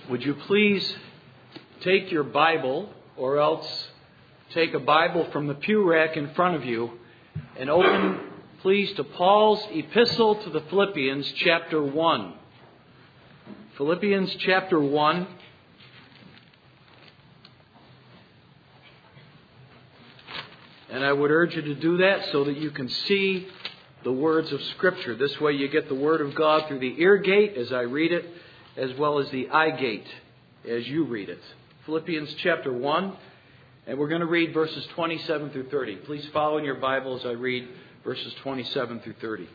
Would you please take your Bible, or else take a Bible from the pew rack in front of you, and open, please, to Paul's epistle to the Philippians, chapter 1. Philippians chapter 1. And I would urge you to do that so that you can see the words of Scripture. This way you get the Word of God through the ear gate as I read it, as well as the eye gate as you read it. Philippians chapter 1, and we're going to read verses 27 through 30. Please follow in your Bible as I read verses 27 through 30.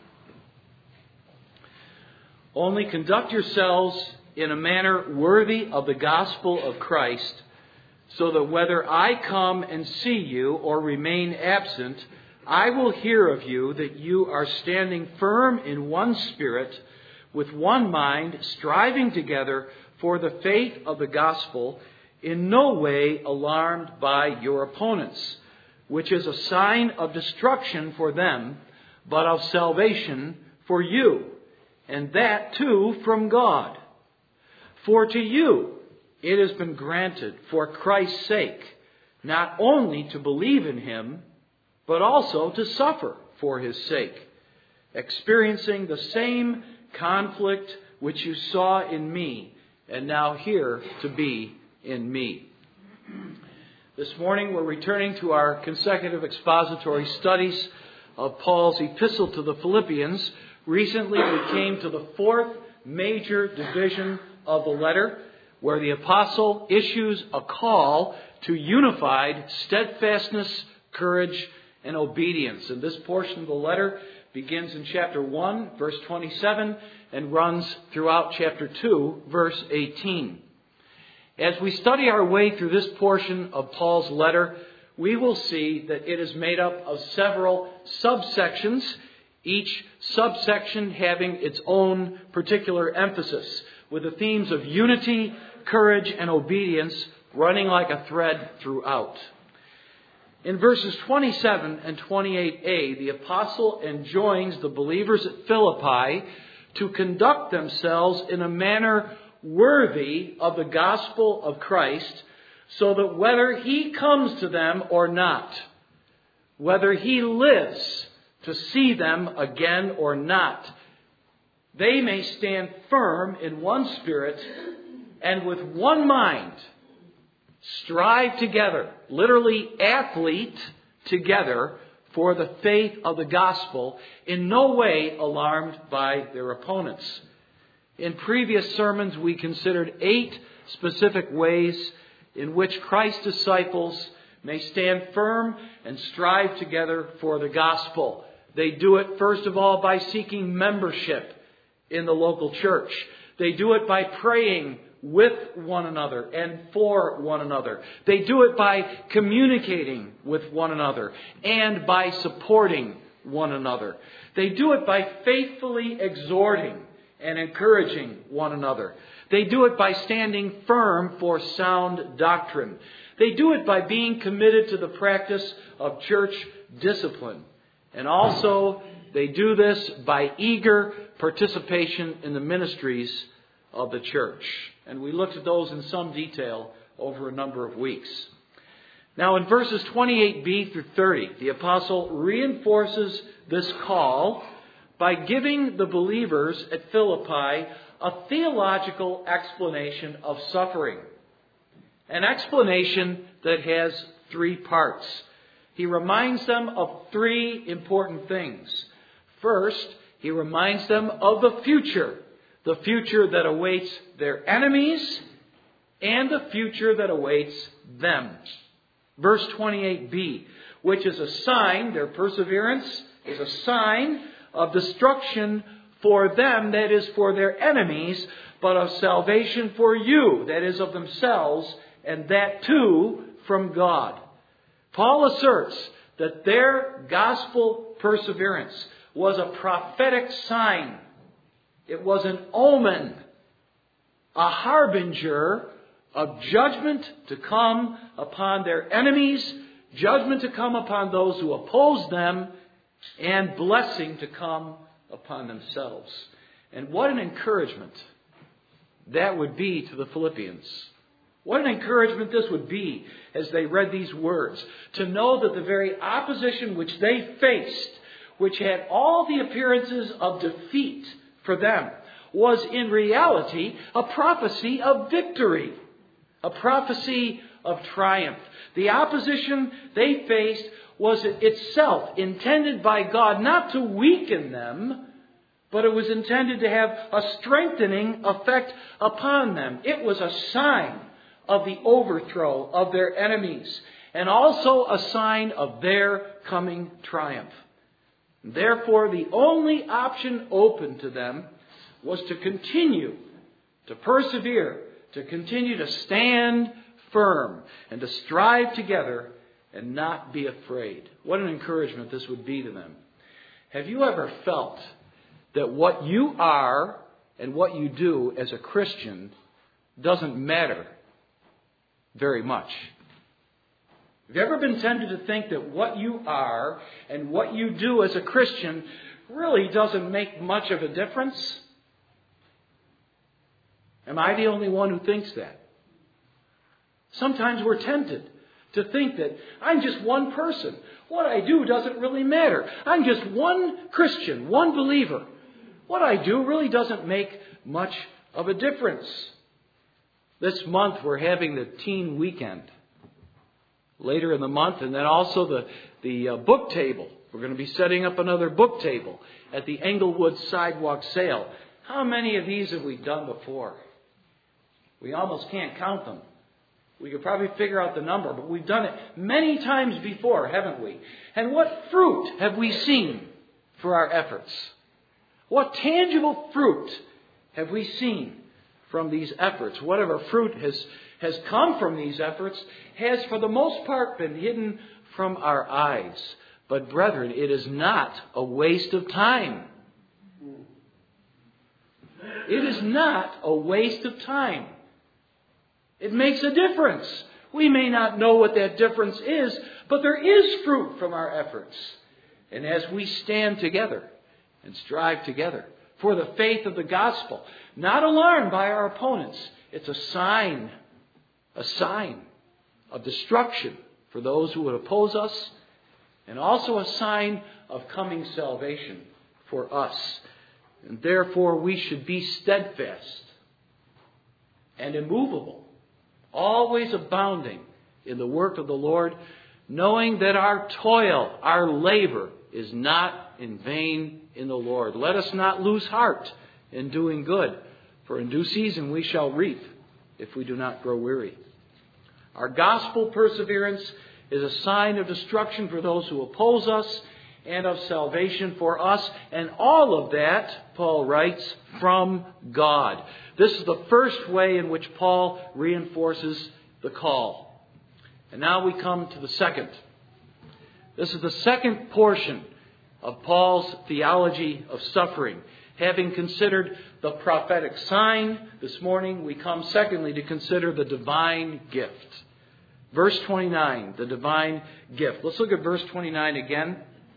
Only conduct yourselves in a manner worthy of the gospel of Christ, so that whether I come and see you or remain absent, I will hear of you that you are standing firm in one spirit, with one mind, striving together for the faith of the gospel, in no way alarmed by your opponents, which is a sign of destruction for them, but of salvation for you, and that too from God. For to you it has been granted for Christ's sake, not only to believe in Him, but also to suffer for His sake, experiencing the same conflict which you saw in me, and now hear to be in me. This morning we're returning to our consecutive expository studies of Paul's epistle to the Philippians. Recently we came to the fourth major division of the letter, where the apostle issues a call to unified steadfastness, courage, and obedience. And this portion of the letter begins in chapter 1, verse 27, and runs throughout chapter 2, verse 18. As we study our way through this portion of Paul's letter, we will see that it is made up of several subsections, each subsection having its own particular emphasis, with the themes of unity, courage, and obedience running like a thread throughout. In verses 27 and 28a, the apostle enjoins the believers at Philippi to conduct themselves in a manner worthy of the gospel of Christ, so that whether He comes to them or not, whether He lives to see them again or not, they may stand firm in one spirit and with one mind strive together, literally athlete together, for the faith of the gospel, in no way alarmed by their opponents. In previous sermons, we considered 8 specific ways in which Christ's disciples may stand firm and strive together for the gospel. They do it, first of all, by seeking membership in the local church. They do it by praying with one another and for one another. They do it by communicating with one another and by supporting one another. They do it by faithfully exhorting and encouraging one another. They do it by standing firm for sound doctrine. They do it by being committed to the practice of church discipline. And also, they do this by eager participation in the ministries of the church. And we looked at those in some detail over a number of weeks. Now in verses 28b through 30, the apostle reinforces this call by giving the believers at Philippi a theological explanation of suffering. An explanation that has 3 parts. He reminds them of 3 important things. First, he reminds them of the future that awaits their enemies, and the future that awaits them. Verse 28b, which is a sign, their perseverance is a sign of destruction for them, that is for their enemies, but of salvation for you, that is of themselves, and that too from God. Paul asserts that their gospel perseverance was a prophetic sign. It was an omen, a harbinger of judgment to come upon their enemies, judgment to come upon those who oppose them, and blessing to come upon themselves. And what an encouragement that would be to the Philippians. What an encouragement this would be as they read these words, to know that the very opposition which they faced, which had all the appearances of defeat for them, was in reality a prophecy of victory, a prophecy of triumph. The opposition they faced was itself intended by God not to weaken them, but it was intended to have a strengthening effect upon them. It was a sign of the overthrow of their enemies, and also a sign of their coming triumph. Therefore, the only option open to them was to continue to persevere, to continue to stand firm, and to strive together and not be afraid. What an encouragement this would be to them. Have you ever felt that what you are and what you do as a Christian doesn't matter very much? Have you ever been tempted to think that what you are and what you do as a Christian really doesn't make much of a difference? Am I the only one who thinks that? Sometimes we're tempted to think that I'm just one person. What I do doesn't really matter. I'm just one Christian, one believer. What I do really doesn't make much of a difference. This month we're having the teen weekend. Later in the month, and then also the book table. We're going to be setting up another book table at the Englewood Sidewalk Sale. How many of these have we done before? We almost can't count them. We could probably figure out the number, but we've done it many times before, haven't we? And what fruit have we seen for our efforts? What tangible fruit have we seen from these efforts? Whatever fruit has come from these efforts has for the most part been hidden from our eyes. But brethren, it is not a waste of time. It is not a waste of time. It makes a difference. We may not know what that difference is, but there is fruit from our efforts. And as we stand together and strive together for the faith of the gospel, not alarmed by our opponents, it's a sign of destruction for those who would oppose us, and also a sign of coming salvation for us. And therefore we should be steadfast and immovable, always abounding in the work of the Lord, knowing that our toil, our labor, is not in vain in the Lord. Let us not lose heart in doing good, for in due season we shall reap if we do not grow weary. Our gospel perseverance is a sign of destruction for those who oppose us and of salvation for us. And all of that, Paul writes, from God. This is the first way in which Paul reinforces the call. And now we come to the second. This is the second portion of Paul's theology of suffering. Having considered the prophetic sign, this morning we come secondly to consider the divine gift. Verse 29, the divine gift. Let's look at verse 29 again.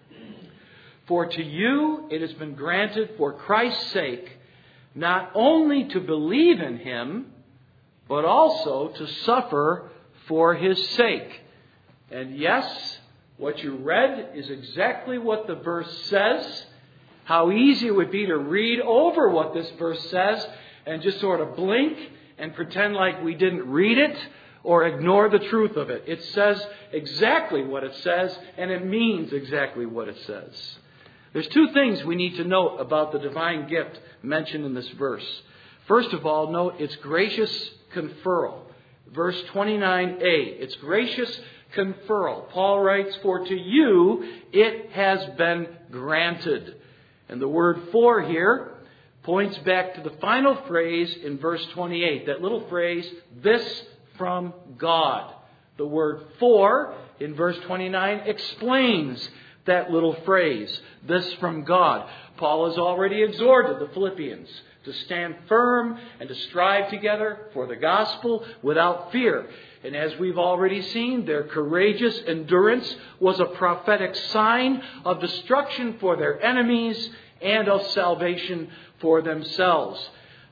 For to you it has been granted for Christ's sake not only to believe in Him, but also to suffer for His sake. And yes, what you read is exactly what the verse says. How easy it would be to read over what this verse says and just sort of blink and pretend like we didn't read it or ignore the truth of it. It says exactly what it says, and it means exactly what it says. There's two things we need to note about the divine gift mentioned in this verse. First of all, note its gracious conferral. Verse 29a, its gracious conferral. Paul writes, for to you it has been granted. And the word for here points back to the final phrase in verse 28. That little phrase, this from God. The word for in verse 29 explains that little phrase, this from God. Paul has already exhorted the Philippians to stand firm and to strive together for the gospel without fear. And as we've already seen, their courageous endurance was a prophetic sign of destruction for their enemies and of salvation for themselves.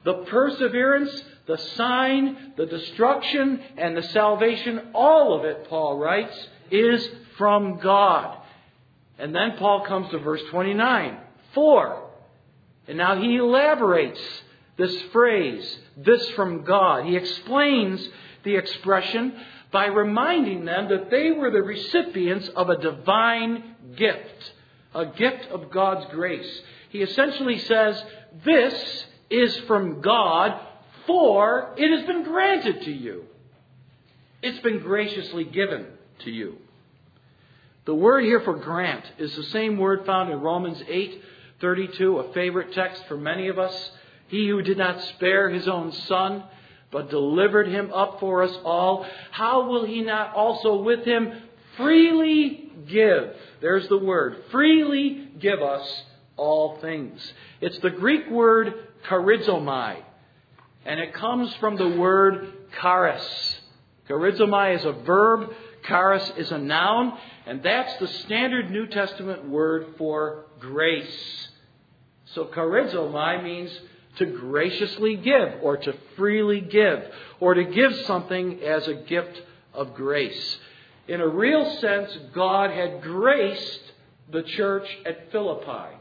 The perseverance, the sign, the destruction, and the salvation, all of it, Paul writes, is from God. And then Paul comes to verse 29. For. And now he elaborates this phrase, this from God. He explains the expression by reminding them that they were the recipients of a divine gift. A gift of God's grace. He essentially says, this is from God, for it has been granted to you. It's been graciously given to you. The word here for grant is the same word found in Romans 8:32, a favorite text for many of us. He who did not spare his own Son, but delivered him up for us all, how will he not also with him freely give? There's the word. Freely give us all things. It's the Greek word charizomai. And it comes from the word charis. Charizomai is a verb. Charis is a noun. And that's the standard New Testament word for grace. So charizomai means to graciously give, or to freely give, or to give something as a gift of grace. In a real sense, God had graced the church at Philippi.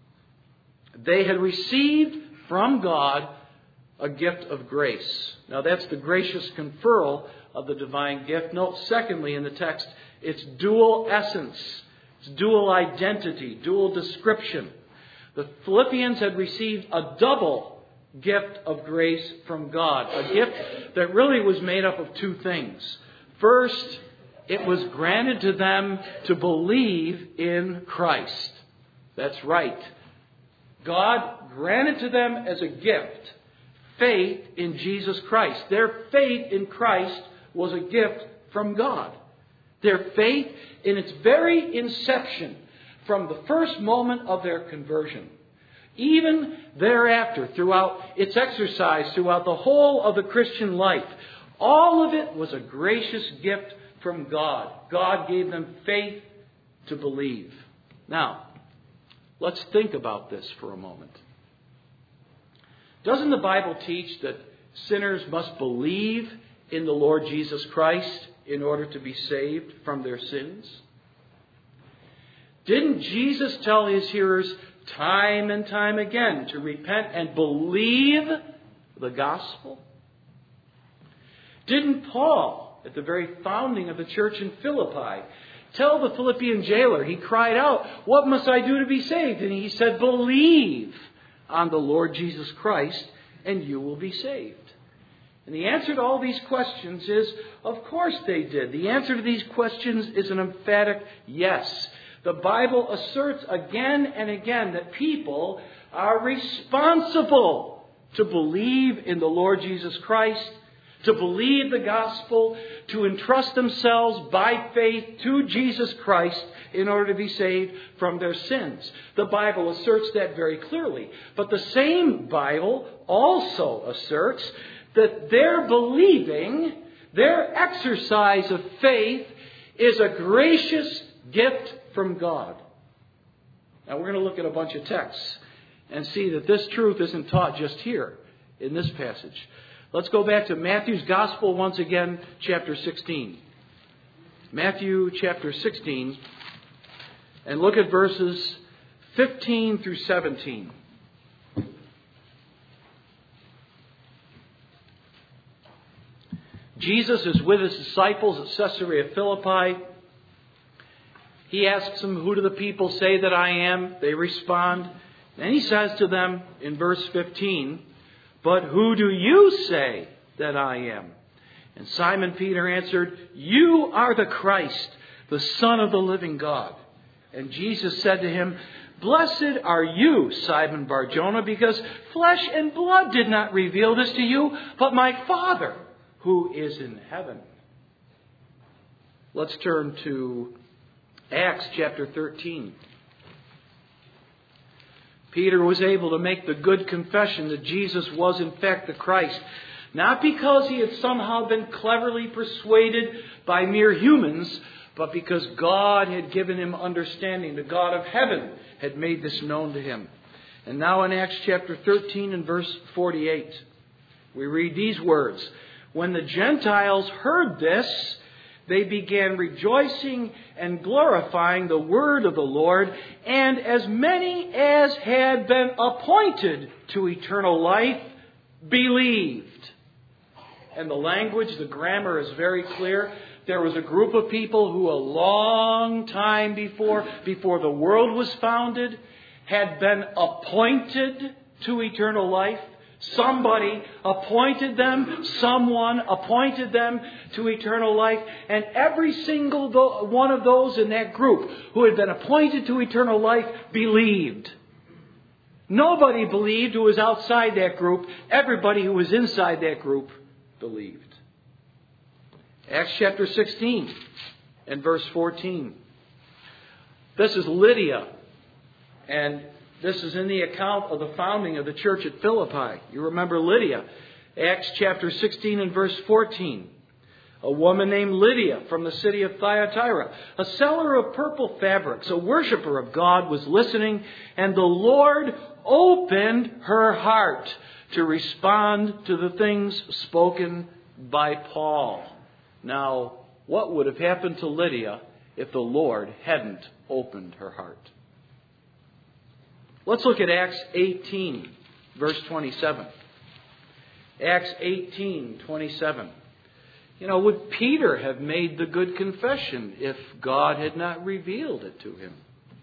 They had received from God a gift of grace. Now that's the gracious conferral of the divine gift. Note, secondly, in the text, it's dual essence. It's dual identity, dual description. The Philippians had received a double gift of grace from God. A gift that really was made up of two things. First, it was granted to them to believe in Christ. That's right. God granted to them as a gift faith in Jesus Christ. Their faith in Christ was a gift from God. Their faith in its very inception, from the first moment of their conversion, even thereafter, throughout its exercise, throughout the whole of the Christian life, all of it was a gracious gift from God. God gave them faith to believe. Now, let's think about this for a moment. Doesn't the Bible teach that sinners must believe in the Lord Jesus Christ in order to be saved from their sins? Didn't Jesus tell his hearers time and time again to repent and believe the gospel? Didn't Paul, at the very founding of the church in Philippi, tell the Philippian jailer, he cried out, "What must I do to be saved?" And he said, "Believe on the Lord Jesus Christ, and you will be saved." And the answer to all these questions is, of course they did. The answer to these questions is an emphatic yes. The Bible asserts again and again that people are responsible to believe in the Lord Jesus Christ, to believe the gospel, to entrust themselves by faith to Jesus Christ in order to be saved from their sins. The Bible asserts that very clearly. But the same Bible also asserts that their believing, their exercise of faith, is a gracious gift from God. Now we're going to look at a bunch of texts and see that this truth isn't taught just here in this passage. Let's go back to Matthew's Gospel once again, chapter 16. Matthew chapter 16, and look at verses 15 through 17. Jesus is with his disciples at Caesarea Philippi. He asks them, "Who do the people say that I am?" They respond. And he says to them in verse 15, "But who do you say that I am?" And Simon Peter answered, "You are the Christ, the Son of the living God." And Jesus said to him, "Blessed are you, Simon Bar-Jonah, because flesh and blood did not reveal this to you, but my Father who is in heaven." Let's turn to Acts chapter 13. Peter was able to make the good confession that Jesus was in fact the Christ, not because he had somehow been cleverly persuaded by mere humans, but because God had given him understanding. The God of heaven had made this known to him. And now in Acts chapter 13 and verse 48, we read these words. When the Gentiles heard this, they began rejoicing and glorifying the word of the Lord, and as many as had been appointed to eternal life believed. And the language, the grammar is very clear. There was a group of people who a long time before the world was founded, had been appointed to eternal life. Somebody appointed them, someone appointed them to eternal life, and every single one of those in that group who had been appointed to eternal life believed. Nobody believed who was outside that group. Everybody who was inside that group believed. Acts chapter 16 and verse 14. This is Lydia, and this is in the account of the founding of the church at Philippi. You remember Lydia. Acts chapter 16 and verse 14. A woman named Lydia from the city of Thyatira, a seller of purple fabrics, a worshiper of God, was listening, and the Lord opened her heart to respond to the things spoken by Paul. Now, what would have happened to Lydia if the Lord hadn't opened her heart? Let's look at Acts 18, verse 27. Acts 18, 27. Would Peter have made the good confession if God had not revealed it to him?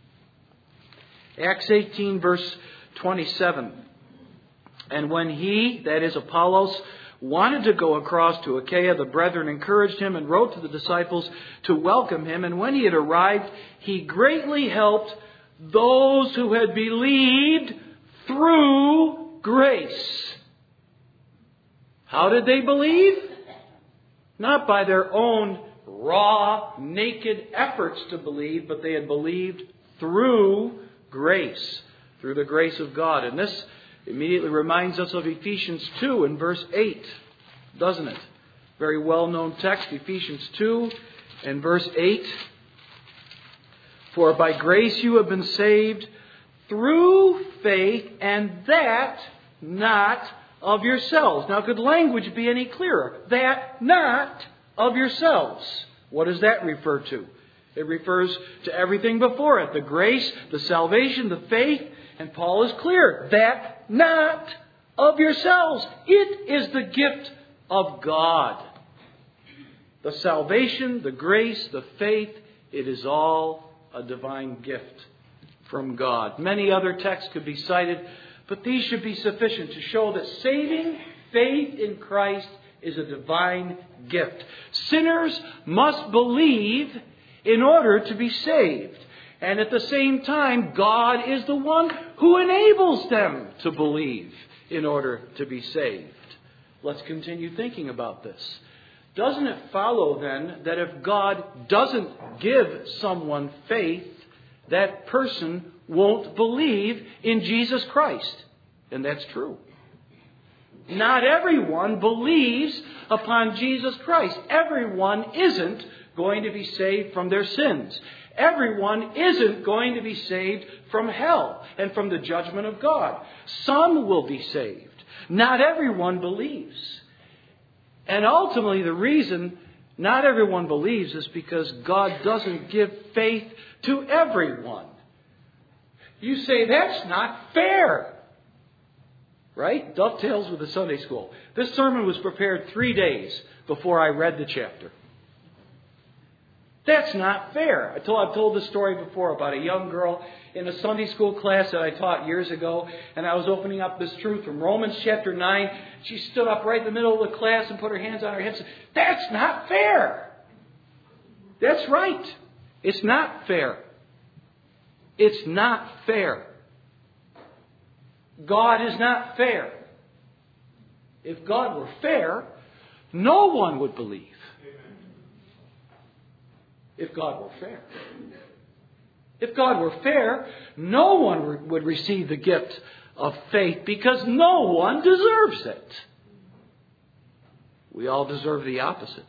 Acts 18, verse 27. And when he, that is Apollos, wanted to go across to Achaia, the brethren encouraged him and wrote to the disciples to welcome him. And when he had arrived, he greatly helped those who had believed through grace. How did they believe? Not by their own raw, naked efforts to believe, but they had believed through grace, through the grace of God. And this immediately reminds us of Ephesians 2 and verse 8, doesn't it? Very well-known text, Ephesians 2 and verse 8. For by grace you have been saved through faith, and that not of yourselves. Now, could language be any clearer? That not of yourselves. What does that refer to? It refers to everything before it. The grace, the salvation, the faith. And Paul is clear. That not of yourselves. It is the gift of God. The salvation, the grace, the faith, it is all a divine gift from God. Many other texts could be cited, but these should be sufficient to show that saving faith in Christ is a divine gift. Sinners must believe in order to be saved. And at the same time, God is the one who enables them to believe in order to be saved. Let's continue thinking about this. Doesn't it follow then that if God doesn't give someone faith, that person won't believe in Jesus Christ? And that's true. Not everyone believes upon Jesus Christ. Everyone isn't going to be saved from their sins. Everyone isn't going to be saved from hell and from the judgment of God. Some will be saved. Not everyone believes. And ultimately, the reason not everyone believes is because God doesn't give faith to everyone. You say, that's not fair. Right? Dovetails with the Sunday school. This sermon was prepared 3 days before I read the chapter. That's not fair. I've told this story before about a young girl in a Sunday school class that I taught years ago, and I was opening up this truth from Romans chapter 9. She stood up right in the middle of the class and put her hands on her hips and said, that's not fair. That's right. It's not fair. It's not fair. God is not fair. If God were fair, no one would believe. If God were fair. If God were fair, no one would receive the gift of faith because no one deserves it. We all deserve the opposite.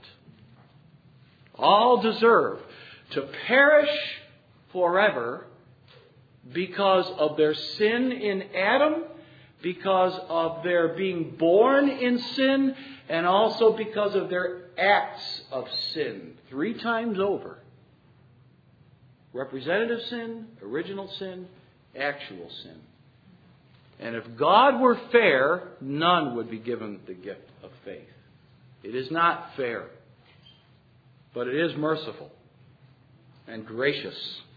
All deserve to perish forever because of their sin in Adam, because of their being born in sin, and also because of their acts of sin. 3 times over. Representative sin, original sin, actual sin. And if God were fair, none would be given the gift of faith. It is not fair, but it is merciful and gracious.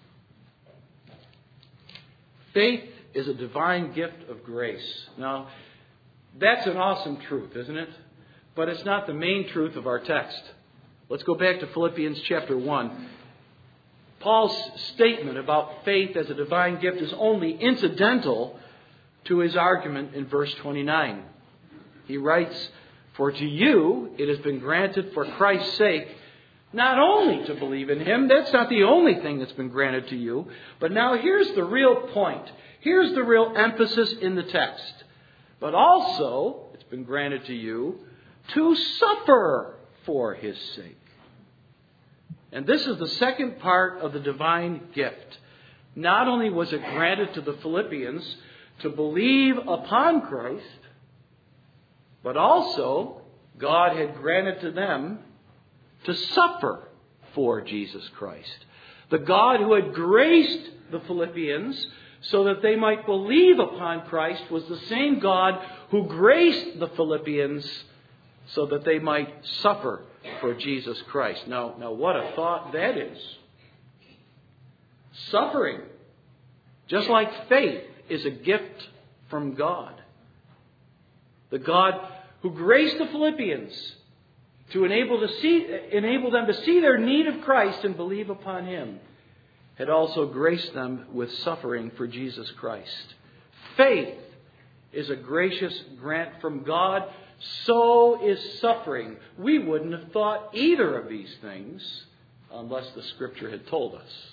Faith is a divine gift of grace. Now, that's an awesome truth, isn't it? But it's not the main truth of our text. Let's go back to Philippians chapter 1. Paul's statement about faith as a divine gift is only incidental to his argument in verse 29. He writes, "For to you it has been granted for Christ's sake not only to believe in Him," that's not the only thing that's been granted to you, but now here's the real point. Here's the real emphasis in the text. "But also it's been granted to you to suffer for His sake." And this is the second part of the divine gift. Not only was it granted to the Philippians to believe upon Christ, but also God had granted to them to suffer for Jesus Christ. The God who had graced the Philippians so that they might believe upon Christ was the same God who graced the Philippians so that they might suffer for Jesus Christ. Now what a thought that is. Suffering, just like faith, is a gift from God. The God who graced the Philippians to enable them to see their need of Christ and believe upon Him, had also graced them with suffering for Jesus Christ. Faith is a gracious grant from God. So is suffering. We wouldn't have thought either of these things unless the Scripture had told us.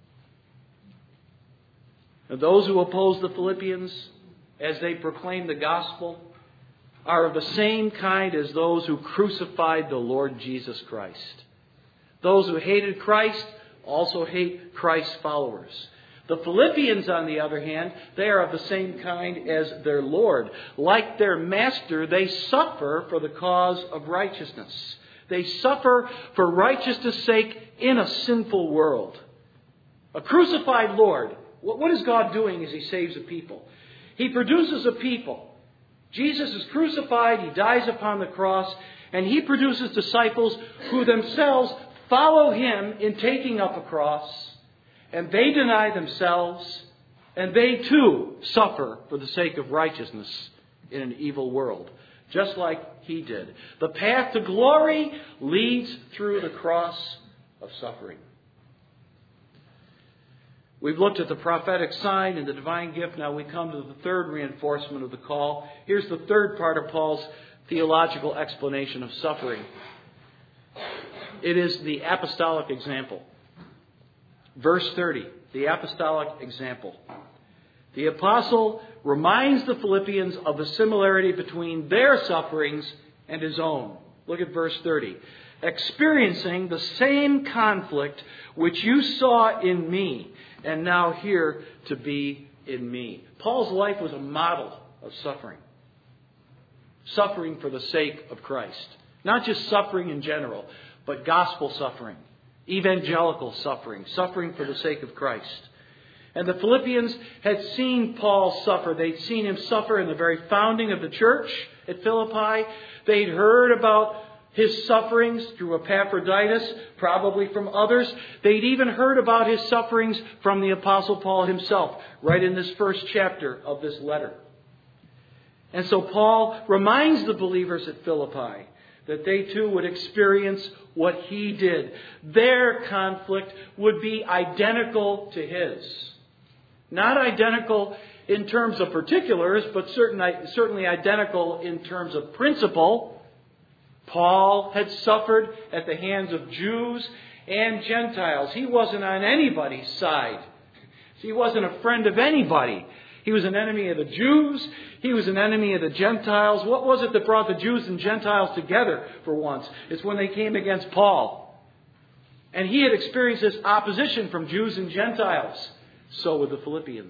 And those who oppose the Philippians as they proclaim the gospel are of the same kind as those who crucified the Lord Jesus Christ. Those who hated Christ also hate Christ's followers. The Philippians, on the other hand, they are of the same kind as their Lord. Like their master, they suffer for the cause of righteousness. They suffer for righteousness' sake in a sinful world. A crucified Lord, what is God doing as He saves a people? He produces a people. Jesus is crucified, He dies upon the cross, and He produces disciples who themselves follow Him in taking up a cross. And they deny themselves, and they too suffer for the sake of righteousness in an evil world, just like He did. The path to glory leads through the cross of suffering. We've looked at the prophetic sign and the divine gift. Now we come to the third reinforcement of the call. Here's the third part of Paul's theological explanation of suffering. It is the apostolic example. Verse 30, the apostolic example. The apostle reminds the Philippians of the similarity between their sufferings and his own. Look at verse 30. "Experiencing the same conflict which you saw in me, and now here to be in me." Paul's life was a model of suffering. Suffering for the sake of Christ. Not just suffering in general, but gospel suffering. Evangelical suffering. Suffering for the sake of Christ. And the Philippians had seen Paul suffer. They'd seen him suffer in the very founding of the church at Philippi. They'd heard about his sufferings through Epaphroditus, probably from others. They'd even heard about his sufferings from the Apostle Paul himself, right in this first chapter of this letter. And so Paul reminds the believers at Philippi that they too would experience what he did. Their conflict would be identical to his. Not identical in terms of particulars, but certainly identical in terms of principle. Paul had suffered at the hands of Jews and Gentiles. He wasn't on anybody's side. He wasn't a friend of anybody. He was an enemy of the Jews. He was an enemy of the Gentiles. What was it that brought the Jews and Gentiles together for once? It's when they came against Paul. And he had experienced this opposition from Jews and Gentiles. so would the Philippians.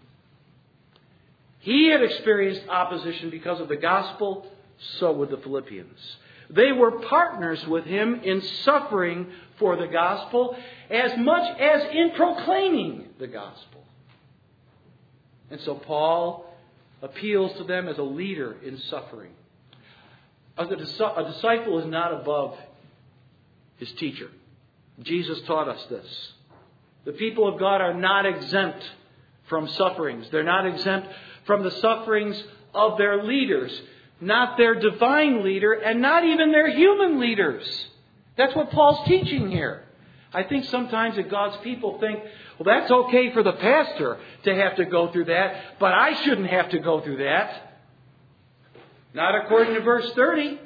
He had experienced opposition because of the gospel, so would the Philippians. They were partners with him in suffering for the gospel as much as in proclaiming the gospel. And so Paul appeals to them as a leader in suffering. A disciple is not above his teacher. Jesus taught us this. The people of God are not exempt from sufferings. They're not exempt from the sufferings of their leaders, not their divine leader, and not even their human leaders. That's what Paul's teaching here. I think sometimes that God's people think, well, that's okay for the pastor to have to go through that, but I shouldn't have to go through that. Not according to verse 30.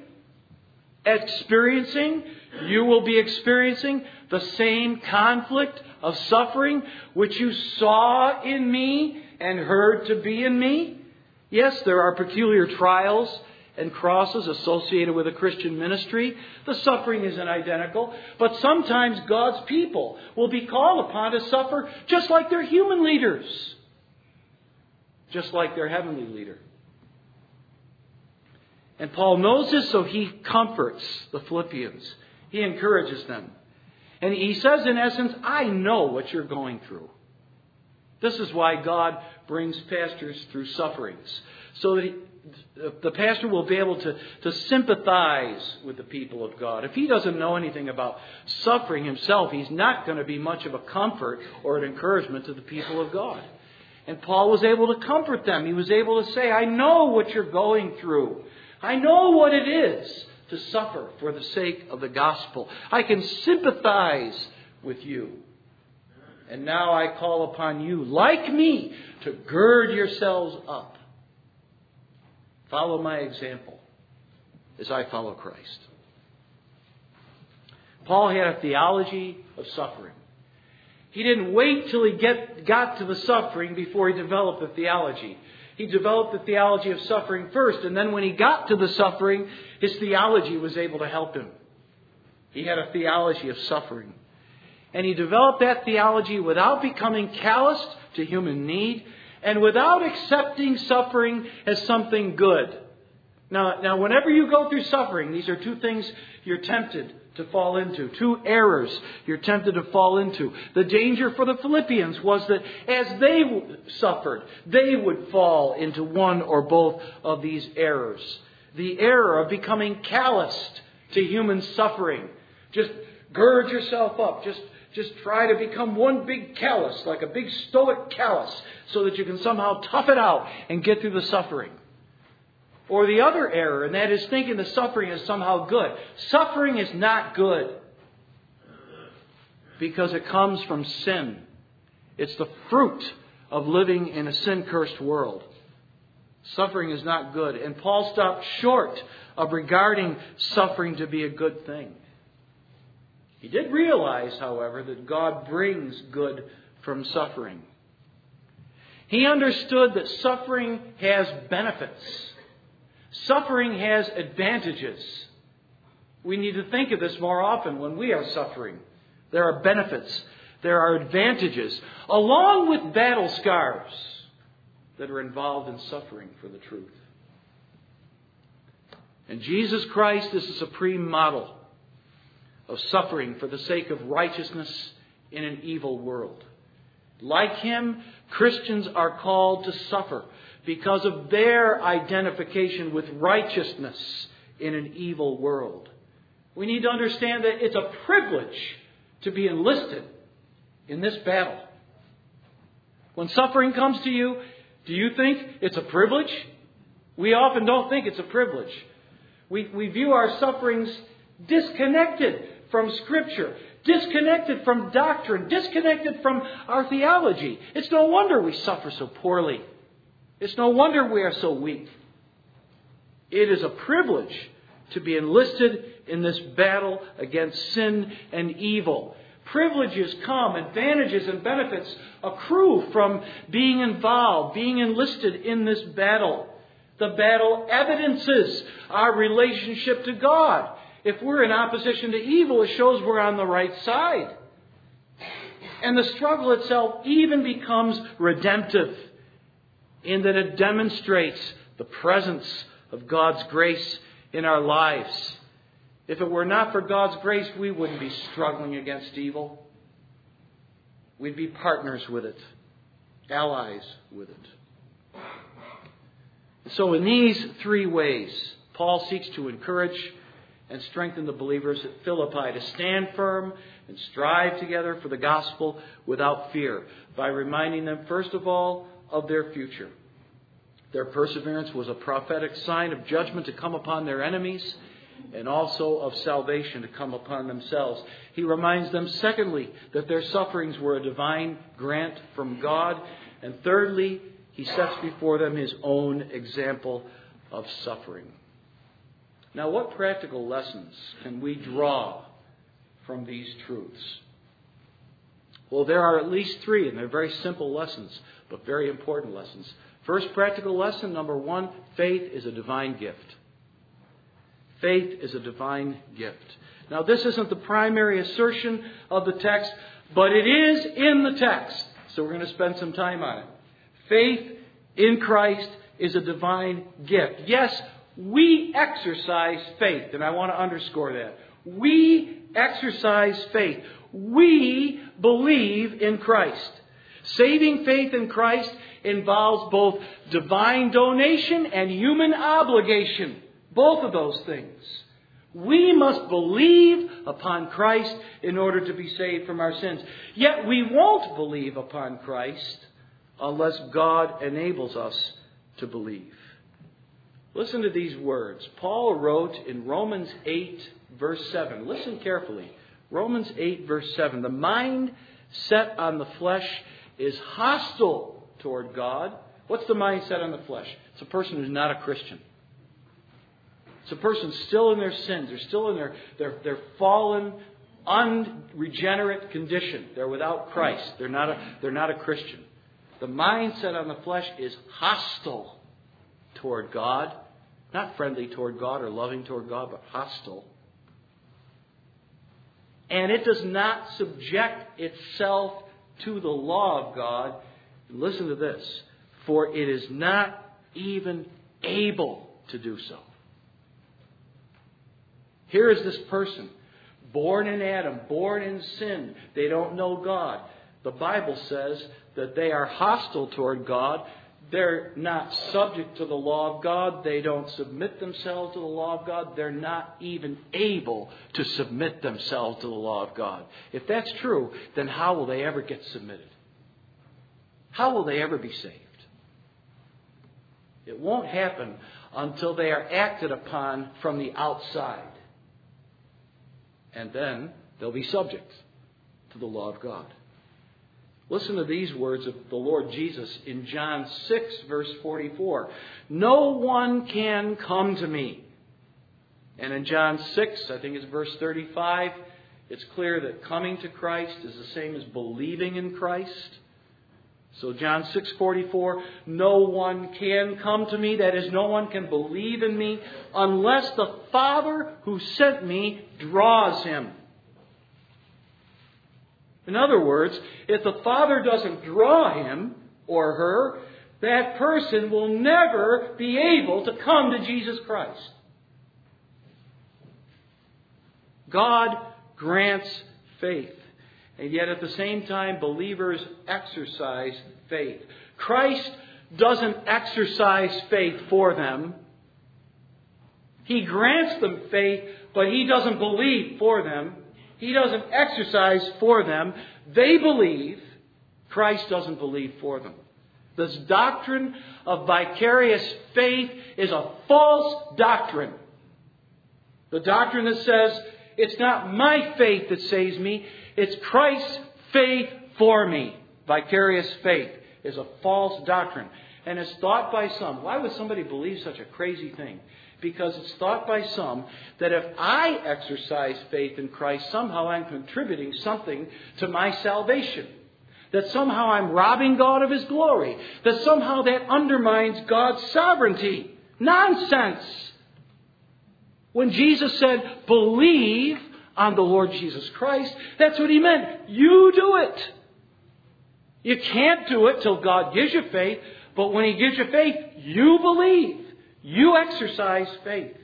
You will be experiencing the same conflict of suffering which you saw in me and heard to be in me. Yes, there are peculiar trials and crosses associated with a Christian ministry. The suffering isn't identical, but sometimes God's people will be called upon to suffer just like their human leaders, just like their heavenly leader. And Paul knows this, so he comforts the Philippians. He encourages them. And he says, in essence, I know what you're going through. This is why God brings pastors through sufferings, so that the pastor will be able to sympathize with the people of God. If he doesn't know anything about suffering himself, he's not going to be much of a comfort or an encouragement to the people of God. And Paul was able to comfort them. He was able to say, I know what you're going through. I know what it is to suffer for the sake of the gospel. I can sympathize with you. And now I call upon you, like me, to gird yourselves up. Follow my example as I follow Christ. Paul had a theology of suffering. He didn't wait till he got to the suffering before he developed the theology. He developed the theology of suffering first, and then when he got to the suffering, his theology was able to help him. He had a theology of suffering. And he developed that theology without becoming calloused to human need and without accepting suffering as something good. Now, whenever you go through suffering, these are two things you're tempted to fall into, two errors you're tempted to fall into. The danger for the Philippians was that as they suffered, they would fall into one or both of these errors. The error of becoming calloused to human suffering. Just gird yourself up. Just try to become one big callus, like a big stoic callus, so that you can somehow tough it out and get through the suffering. Or the other error, and that is thinking the suffering is somehow good. Suffering is not good because it comes from sin. It's the fruit of living in a sin-cursed world. Suffering is not good. And Paul stopped short of regarding suffering to be a good thing. He did realize, however, that God brings good from suffering. He understood that suffering has benefits. Suffering has advantages. We need to think of this more often when we are suffering. There are benefits. There are advantages, along with battle scars that are involved in suffering for the truth. And Jesus Christ is the supreme model of suffering for the sake of righteousness in an evil world. Like Him, Christians are called to suffer because of their identification with righteousness in an evil world. We need to understand that it's a privilege to be enlisted in this battle. When suffering comes to you, do you think it's a privilege? We often don't think it's a privilege. We view our sufferings disconnected from Scripture, disconnected from doctrine, disconnected from our theology. It's no wonder we suffer so poorly. It's no wonder we are so weak. It is a privilege to be enlisted in this battle against sin and evil. Privileges come, advantages and benefits accrue from being involved, being enlisted in this battle. The battle evidences our relationship to God. If we're in opposition to evil, it shows we're on the right side. And the struggle itself even becomes redemptive in that it demonstrates the presence of God's grace in our lives. If it were not for God's grace, we wouldn't be struggling against evil. We'd be partners with it, allies with it. So in these three ways, Paul seeks to encourage and strengthen the believers at Philippi to stand firm and strive together for the gospel without fear, by reminding them, first of all, of their future. Their perseverance was a prophetic sign of judgment to come upon their enemies, and also of salvation to come upon themselves. He reminds them, secondly, that their sufferings were a divine grant from God. And thirdly, he sets before them his own example of suffering. Now, what practical lessons can we draw from these truths? Well, there are at least three, and they're very simple lessons, but very important lessons. First practical lesson, number one, faith is a divine gift. Faith is a divine gift. Now, this isn't the primary assertion of the text, but it is in the text. So we're going to spend some time on it. Faith in Christ is a divine gift. Yes, we exercise faith, and I want to underscore that. We exercise faith. We believe in Christ. Saving faith in Christ involves both divine donation and human obligation. Both of those things. We must believe upon Christ in order to be saved from our sins. Yet we won't believe upon Christ unless God enables us to believe. Listen to these words. Paul wrote in Romans 8, verse 7. Listen carefully. Romans 8, verse 7. The mind set on the flesh is hostile toward God. What's the mind set on the flesh? It's a person who's not a Christian. It's a person still in their sins. They're still in their fallen, unregenerate condition. They're without Christ. They're not a Christian. The mindset on the flesh is hostile toward God. Not friendly toward God or loving toward God, but hostile. And it does not subject itself to the law of God. Listen to this. For it is not even able to do so. Here is this person, born in Adam, born in sin. They don't know God. The Bible says that they are hostile toward God. They're not subject to the law of God. They don't submit themselves to the law of God. They're not even able to submit themselves to the law of God. If that's true, then how will they ever get submitted? How will they ever be saved? It won't happen until they are acted upon from the outside. And then they'll be subject to the law of God. Listen to these words of the Lord Jesus in John 6, verse 44. No one can come to me. And in John 6, I think it's verse 35, it's clear that coming to Christ is the same as believing in Christ. So John 6:44, no one can come to me, that is, no one can believe in me, unless the Father who sent me draws him. In other words, if the Father doesn't draw him or her, that person will never be able to come to Jesus Christ. God grants faith. And yet at the same time, believers exercise faith. Christ doesn't exercise faith for them. He grants them faith, but He doesn't believe for them. He doesn't exercise for them. They believe. Christ doesn't believe for them. This doctrine of vicarious faith is a false doctrine. The doctrine that says, it's not my faith that saves me, it's Christ's faith for me. Vicarious faith is a false doctrine. And it's thought by some. Why would somebody believe such a crazy thing? Because it's thought by some that if I exercise faith in Christ, somehow I'm contributing something to my salvation. That somehow I'm robbing God of His glory. That somehow that undermines God's sovereignty. Nonsense! When Jesus said, believe on the Lord Jesus Christ, that's what He meant. You do it. You can't do it till God gives you faith. But when He gives you faith, you believe. You exercise faith.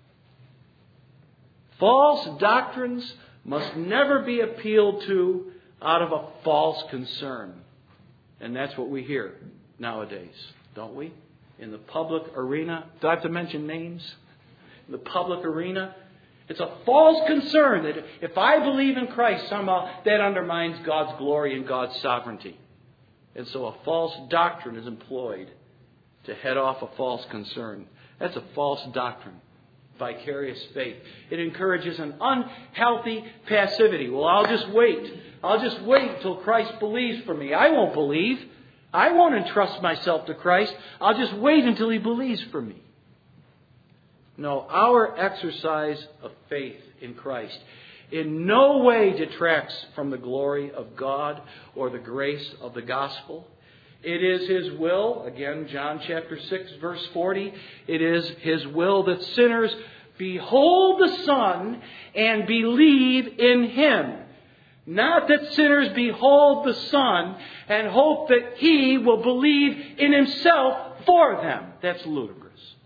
False doctrines must never be appealed to out of a false concern. And that's what we hear nowadays, don't we? In the public arena. Do I have to mention names? In the public arena. It's a false concern that if I believe in Christ, somehow that undermines God's glory and God's sovereignty. And so a false doctrine is employed to head off a false concern. That's a false doctrine. Vicarious faith. It encourages an unhealthy passivity. Well, I'll just wait. I'll just wait until Christ believes for me. I won't believe. I won't entrust myself to Christ. I'll just wait until He believes for me. No, our exercise of faith in Christ in no way detracts from the glory of God or the grace of the gospel. It is His will, again, John chapter 6, verse 40, it is His will that sinners behold the Son and believe in Him. Not that sinners behold the Son and hope that He will believe in Himself for them. That's ludicrous.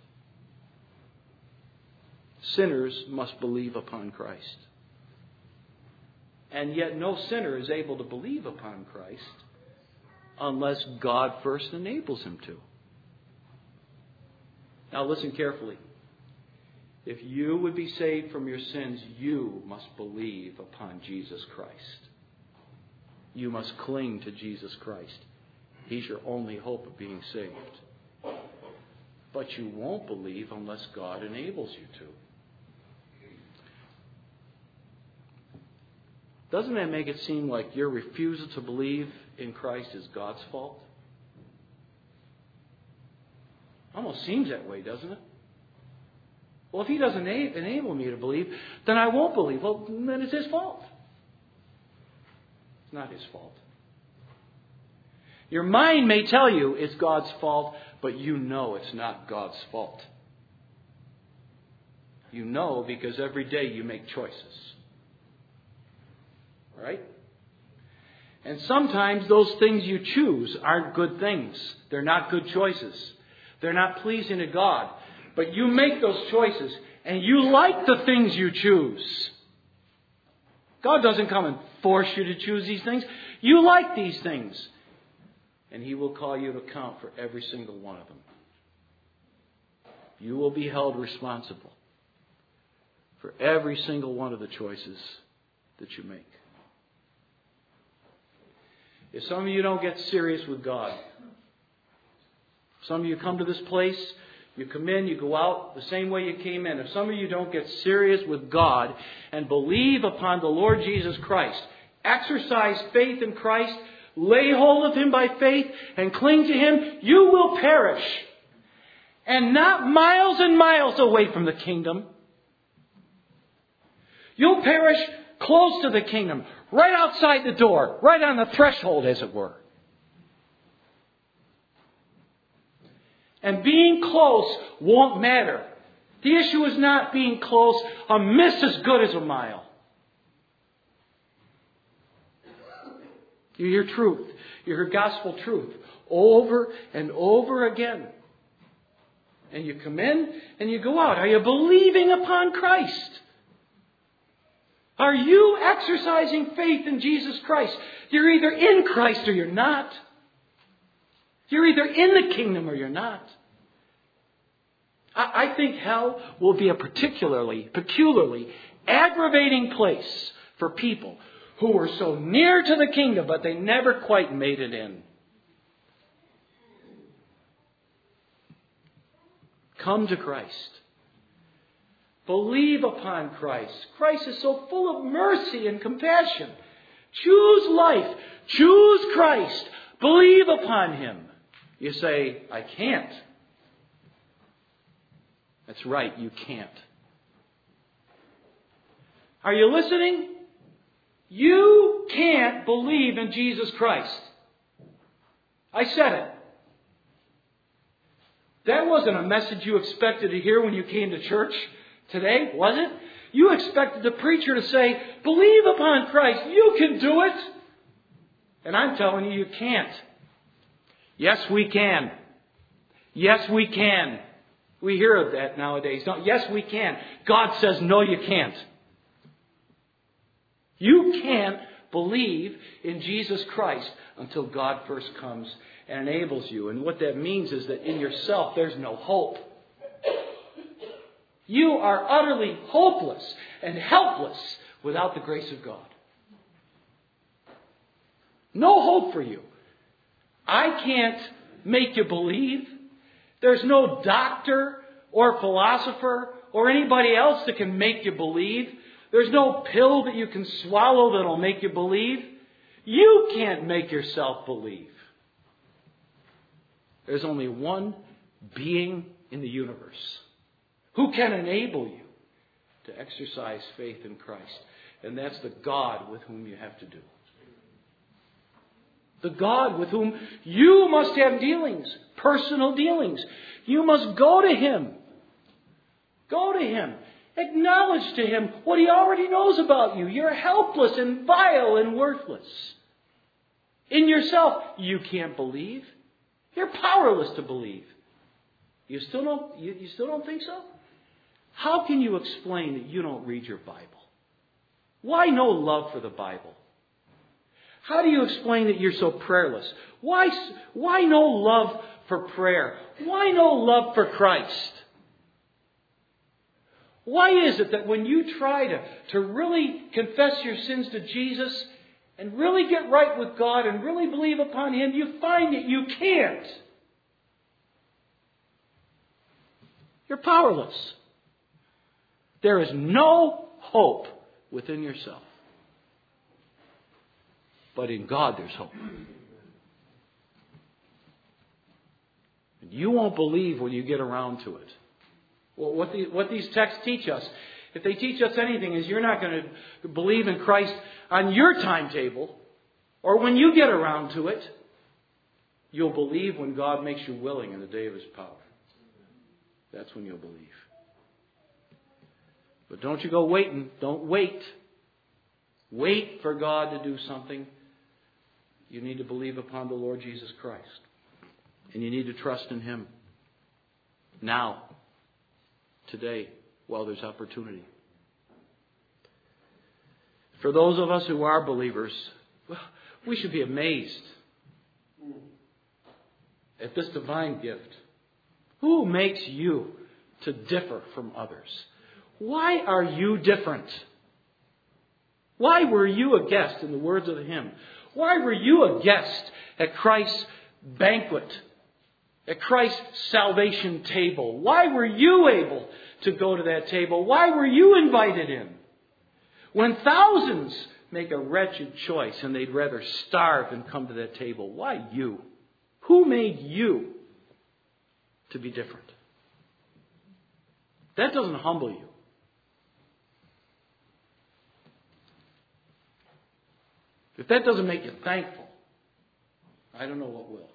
Sinners must believe upon Christ. And yet no sinner is able to believe upon Christ unless God first enables him to. Now listen carefully. If you would be saved from your sins, you must believe upon Jesus Christ. You must cling to Jesus Christ. He's your only hope of being saved. But you won't believe unless God enables you to. Doesn't that make it seem like your refusal to believe in Christ is God's fault? Almost seems that way, doesn't it? Well, if He doesn't enable me to believe, then I won't believe. Well, then it's His fault. It's not His fault. Your mind may tell you it's God's fault, but you know it's not God's fault. You know because every day you make choices. Right? And sometimes those things you choose aren't good things. They're not good choices. They're not pleasing to God. But you make those choices and you like the things you choose. God doesn't come and force you to choose these things. You like these things. And He will call you to account for every single one of them. You will be held responsible for every single one of the choices that you make. If some of you don't get serious with God, some of you come to this place, you come in, you go out the same way you came in. If some of you don't get serious with God and believe upon the Lord Jesus Christ, exercise faith in Christ, lay hold of Him by faith, and cling to Him, you will perish. And not miles and miles away from the kingdom. You'll perish close to the kingdom. Right outside the door. Right on the threshold, as it were. And being close won't matter. The issue is not being close. A miss is good as a mile. You hear truth. You hear gospel truth. Over and over again. And you come in and you go out. Are you believing upon Christ? Are you exercising faith in Jesus Christ? You're either in Christ or you're not. You're either in the kingdom or you're not. I think hell will be a peculiarly aggravating place for people who were so near to the kingdom, but they never quite made it in. Come to Christ. Believe upon Christ. Christ is so full of mercy and compassion. Choose life. Choose Christ. Believe upon Him. You say, I can't. That's right, you can't. Are you listening? You can't believe in Jesus Christ. I said it. That wasn't a message you expected to hear when you came to church today, was it? You expected the preacher to say, believe upon Christ. You can do it. And I'm telling you, you can't. Yes, we can. Yes, we can. We hear of that nowadays. No, yes, we can. God says, no, you can't. You can't believe in Jesus Christ until God first comes and enables you. And what that means is that in yourself, there's no hope. You are utterly hopeless and helpless without the grace of God. No hope for you. I can't make you believe. There's no doctor or philosopher or anybody else that can make you believe. There's no pill that you can swallow that'll make you believe. You can't make yourself believe. There's only one being in the universe who can enable you to exercise faith in Christ. And that's the God with whom you have to do. The God with whom you must have dealings, personal dealings. You must go to Him. Go to Him. Acknowledge to Him what He already knows about you. You're helpless and vile and worthless. In yourself, you can't believe. You're powerless to believe. You still don't think so? How can you explain that you don't read your Bible? Why no love for the Bible? How do you explain that you're so prayerless? Why no love for prayer? Why no love for Christ? Why is it that when you try to really confess your sins to Jesus and really get right with God and really believe upon Him, you find that you can't? You're powerless. There is no hope within yourself. But in God there's hope. And you won't believe when you get around to it. Well, what these texts teach us, if they teach us anything, is you're not going to believe in Christ on your timetable or when you get around to it. You'll believe when God makes you willing in the day of His power. That's when you'll believe. But don't you go waiting. Don't wait. Wait for God to do something. You need to believe upon the Lord Jesus Christ. And you need to trust in Him. Now. Today, while there's opportunity. For those of us who are believers, we should be amazed at this divine gift. Who makes you to differ from others? Why are you different? Why were you a guest, in the words of the hymn? Why were you a guest at Christ's banquet? At Christ's salvation table? Why were you able to go to that table? Why were you invited in? When thousands make a wretched choice and they'd rather starve than come to that table, why you? Who made you to be different? That doesn't humble you. If that doesn't make you thankful, I don't know what will.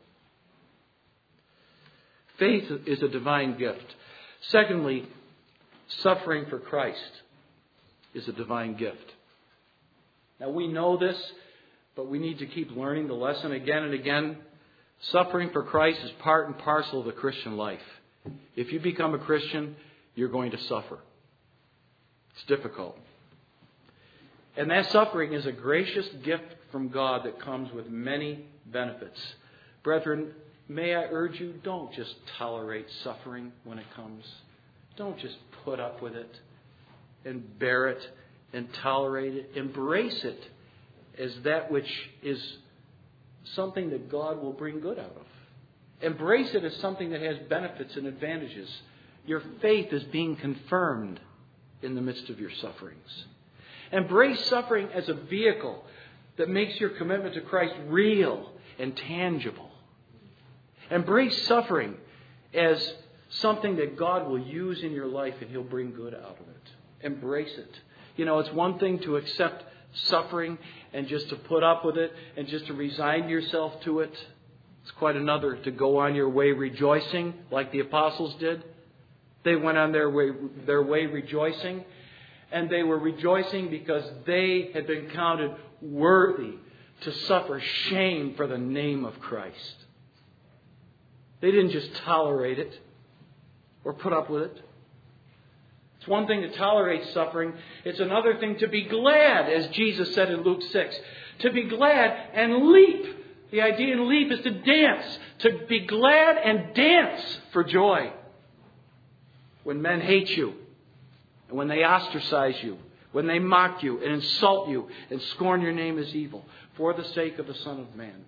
Faith is a divine gift. Secondly, suffering for Christ is a divine gift. Now we know this, but we need to keep learning the lesson again and again. Suffering for Christ is part and parcel of the Christian life. If you become a Christian, you're going to suffer. It's difficult. And that suffering is a gracious gift from God that comes with many benefits. Brethren, may I urge you, don't just tolerate suffering when it comes. Don't just put up with it and bear it and tolerate it. Embrace it as that which is something that God will bring good out of. Embrace it as something that has benefits and advantages. Your faith is being confirmed in the midst of your sufferings. Embrace suffering as a vehicle that makes your commitment to Christ real and tangible. Embrace suffering as something that God will use in your life and He'll bring good out of it. Embrace it. You know, it's one thing to accept suffering and just to put up with it and just to resign yourself to it. It's quite another to go on your way rejoicing like the apostles did. They went on their way rejoicing, and they were rejoicing because they had been counted worthy to suffer shame for the name of Christ. They didn't just tolerate it or put up with it. It's one thing to tolerate suffering. It's another thing to be glad, as Jesus said in Luke 6. To be glad and leap. The idea in leap is to dance. To be glad and dance for joy. When men hate you, and when they ostracize you, when they mock you and insult you and scorn your name as evil, for the sake of the Son of Man.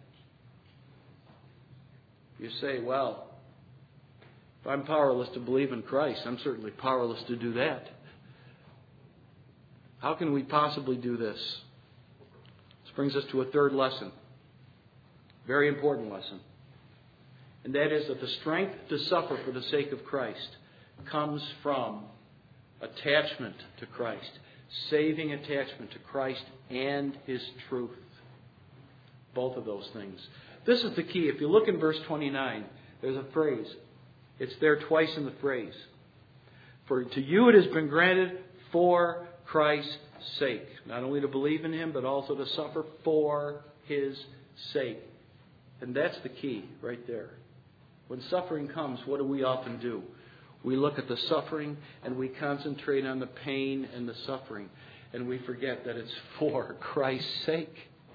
You say, well, if I'm powerless to believe in Christ, I'm certainly powerless to do that. How can we possibly do this? This brings us to a third lesson. Very important lesson. And that is that the strength to suffer for the sake of Christ comes from attachment to Christ. Saving attachment to Christ and His truth. Both of those things. This is the key. If you look in verse 29, there's a phrase. It's there twice in the phrase. For to you it has been granted for Christ's sake. Not only to believe in Him, but also to suffer for His sake. And that's the key right there. When suffering comes, what do we often do? We look at the suffering and we concentrate on the pain and the suffering. And we forget that it's for Christ's sake.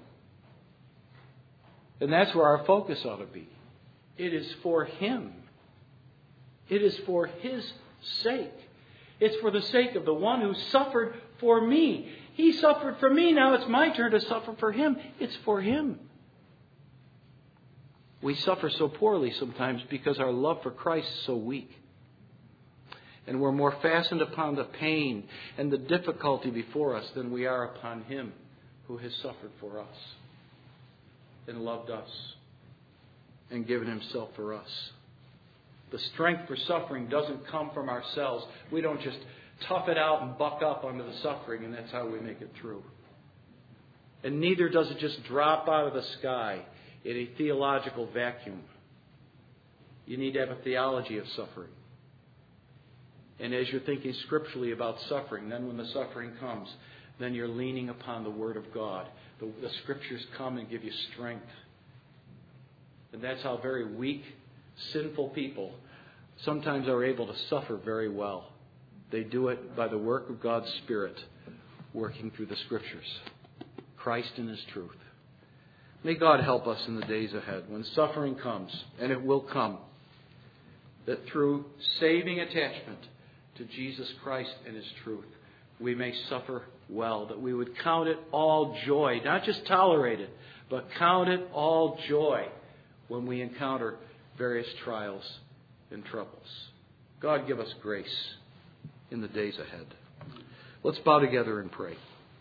And that's where our focus ought to be. It is for Him. It is for His sake. It's for the sake of the one who suffered for me. He suffered for me. Now it's my turn to suffer for Him. It's for Him. We suffer so poorly sometimes because our love for Christ is so weak. And we're more fastened upon the pain and the difficulty before us than we are upon Him who has suffered for us and loved us and given Himself for us. The strength for suffering doesn't come from ourselves. We don't just tough it out and buck up under the suffering and that's how we make it through. And neither does it just drop out of the sky in a theological vacuum. You need to have a theology of suffering. And as you're thinking scripturally about suffering, then when the suffering comes, then you're leaning upon the Word of God. The Scriptures come and give you strength. And that's how very weak, sinful people sometimes are able to suffer very well. They do it by the work of God's Spirit working through the Scriptures. Christ and His truth. May God help us in the days ahead when suffering comes, and it will come, that through saving attachment to Jesus Christ and His truth, we may suffer well, that we would count it all joy, not just tolerate it, but count it all joy when we encounter various trials and troubles. God give us grace in the days ahead. Let's bow together and pray.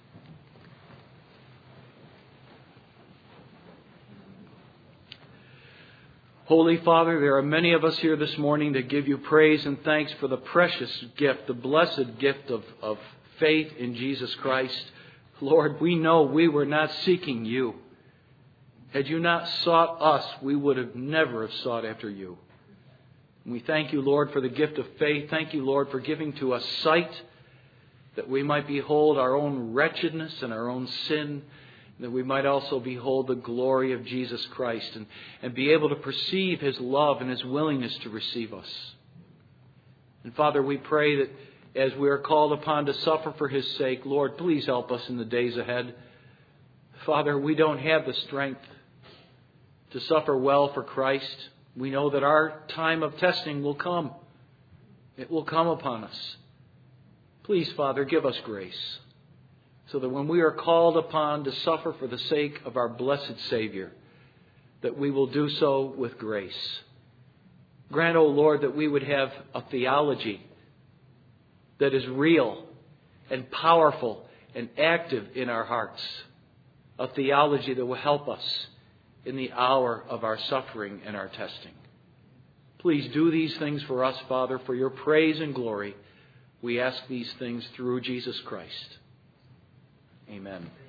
Holy Father, there are many of us here this morning that give You praise and thanks for the precious gift, the blessed gift of faith in Jesus Christ. Lord, we know we were not seeking You. Had You not sought us, we would have never have sought after You. And we thank You, Lord, for the gift of faith. Thank You, Lord, for giving to us sight that we might behold our own wretchedness and our own sin, that we might also behold the glory of Jesus Christ and be able to perceive His love and His willingness to receive us. And Father, we pray that as we are called upon to suffer for His sake, Lord, please help us in the days ahead. Father, we don't have the strength to suffer well for Christ. We know that our time of testing will come. It will come upon us. Please, Father, give us grace, so that when we are called upon to suffer for the sake of our blessed Savior, that we will do so with grace. Grant, O Lord, that we would have a theology that is real and powerful and active in our hearts. A theology that will help us in the hour of our suffering and our testing. Please do these things for us, Father, for Your praise and glory. We ask these things through Jesus Christ. Amen.